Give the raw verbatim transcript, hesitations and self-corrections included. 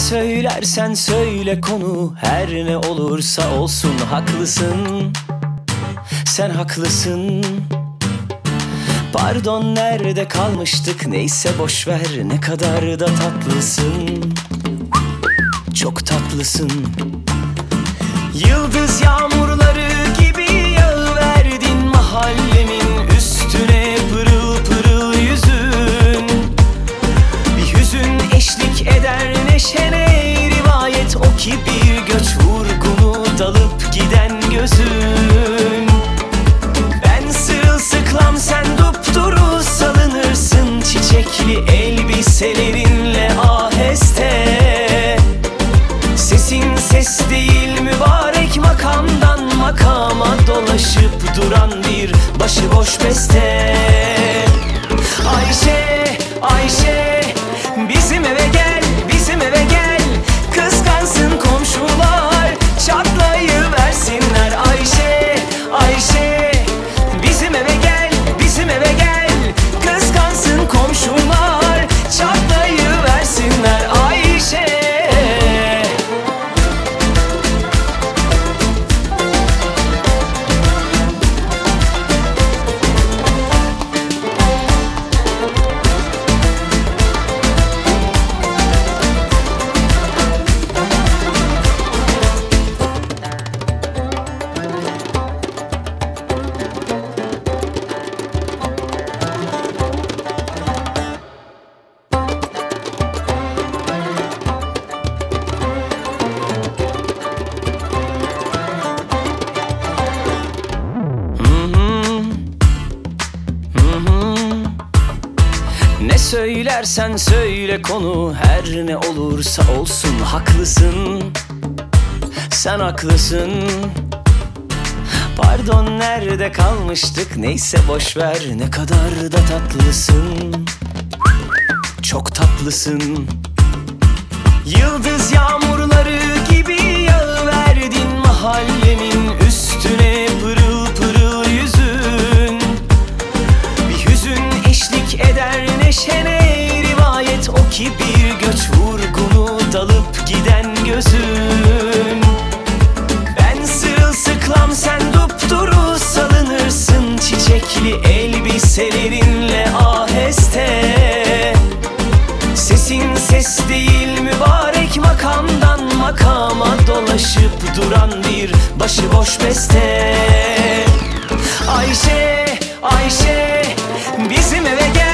söylersen söyle, konu her ne olursa olsun haklısın. Sen haklısın. Pardon, nerede kalmıştık, neyse boşver, ne kadar da tatlısın. Çok tatlısın. Yıldız yağmurları gibi yağıverdin mahallemin üstüne, pırıl pırıl yüzün. Bir hüzün eşlik eder neşene, rivayet o ki bir göç vurgunu, dalıp giden gözün. Ben sırılsıklam, sen dupduru salınırsın çiçekli elbiselerinle aheste. Sesin ses değil mübarek, makamdan makama dolaşıp duran bir başıboş beste. Ayşe, Ayşe, bizim eve gel, bizim eve gel. Kıskansın komşular, çatlayıversinler. Ayşe, Ayşe, bizim eve gel, bizim eve gel. Kıskansın komşular, çatlayıversinler. Ayşe. Ne söylersen söyle, konu her ne olursa olsun haklısın. Sen haklısın. Pardon, nerede kalmıştık, neyse boşver, ne kadar da tatlısın. Çok tatlısın. Yıldız yağmurları gibi yağıverdin mahallemin üstüne, pırıl pırıl yüzün. Bir hüzün eşlik eder neşene, rivayet o ki bir göç vurgunu, dalıp giden gözün. Ben sırılsıklam, sen dupduru salınırsın çiçekli elbiselerinle aheste. Sesin ses değil mübarek, makamdan makama dolaşıp duran bir başıboş beste. Ayşe, Ayşe, bizim eve gel.